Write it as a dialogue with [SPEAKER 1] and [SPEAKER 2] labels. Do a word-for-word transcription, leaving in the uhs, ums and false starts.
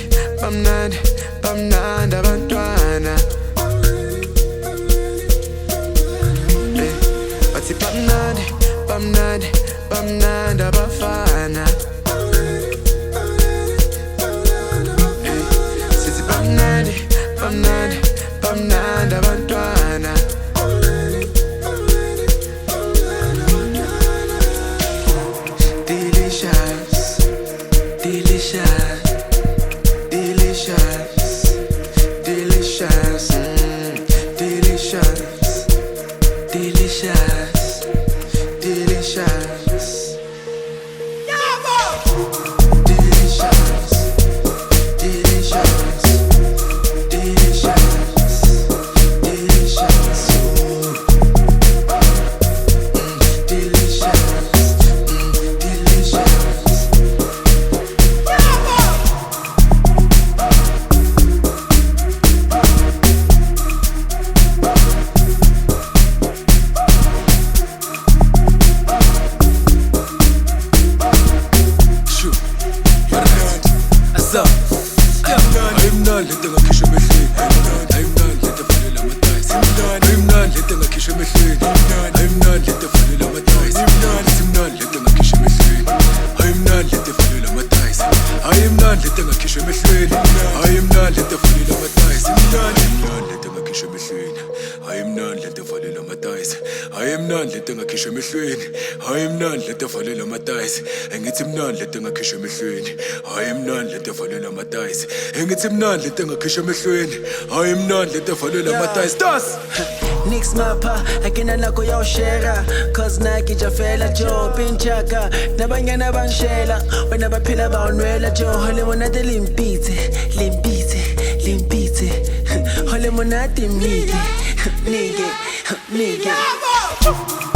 [SPEAKER 1] bamnandi, bamnandi abantwana. Eh, bathi bamnandi, bamnandi, bamnandi abafana. Eh, sithi bamnandi, bamnandi, bamnandi abantwana. Delicious, delicious, delicious, delicious, mm, delicious, delicious, delicious. Delicious, delicious, delicious, delicious, ooh. Mm, delicious, mm, delicious.
[SPEAKER 2] Asa, I'm not letting a kiss me sleep. I'm not letting fall in my thighs. I'm not letting a kiss me sleep. I'm not letting fall in my thighs. I'm not letting a kiss me sleep. I'm not letting fall in my thighs. I am not letting a kiss me sleep. I am not letting fall in my thighs. I'm not letting a kiss me sleep. I am not letting fall in my thighs. I am not letting a kiss me sleep. I am not letting fall in my thighs. And it's not letting a kiss me sleep. I am not letting fall in my thighs. And it's not letting a kiss me sleep. I am not letting fall in my thighs. Das!
[SPEAKER 3] Nix mapha akina nako yawushera cause naki jafela jo pinchaka nabanyana bangishela wena baphila bawunwela jo hole monate limpitse limpitse limpitse hole monate mnike mnike mnike